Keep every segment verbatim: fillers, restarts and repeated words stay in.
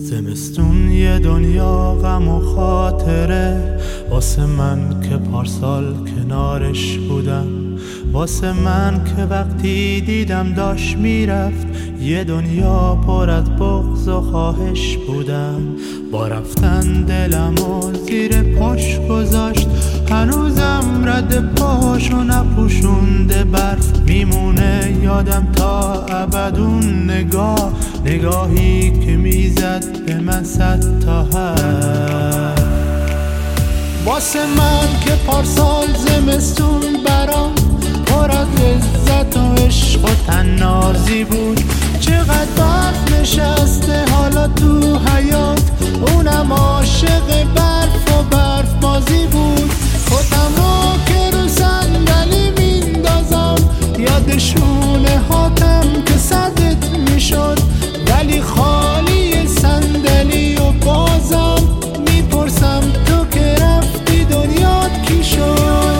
زمستون یه دنیا غم و خاطره، واسه من که پارسال کنارش بودم، واسه من که وقتی دیدم داشت میرفت یه دنیا پر از بغض و خواهش بودم. با رفتن دلمو زیر پاش گذاشت، هنوزم رد پاشو نپوشونده برف، میمونه یادم تا ابد اون نگاه، نگاهی که میزد به من صد تا حرف. واسه من که پارسال زمستون برام پر از لذت و عشق و طنازی بود، چقدر برف نشسته حالا تو حیات، اونم عاشق برف و برف بازی بود. خودم رو که رو صندلی میندازم، یاد شونه هاتم که صدت میشد، ولی خالی صندلی و بازم میپرسم تو که رفتی دنیات کی شد؟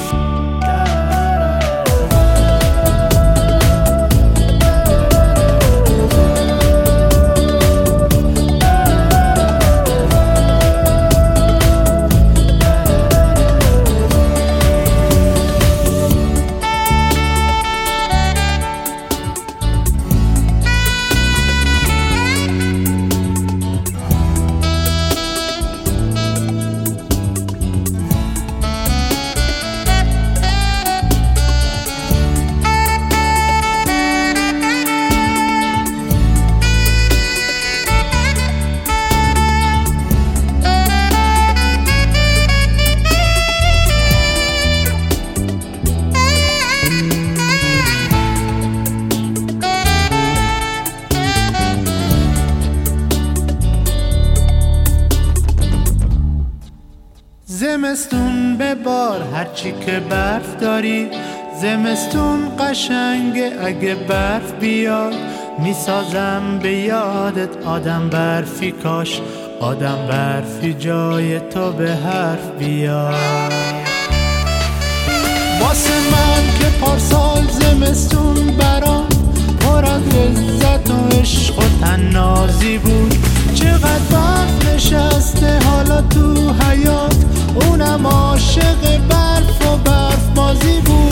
زمستون به بار هرچی که برف داری، زمستون قشنگه اگه برف بیاد، میسازم به یادت آدم برفی، کاش آدم برفی جای تو به حرف بیاد. واسه من که پارسال زمستون برام پر از لذت و عشق و طنازی بود، چقدر برف نشسته حالا تو حیات، اونم عاشق برف و برف بازی بود.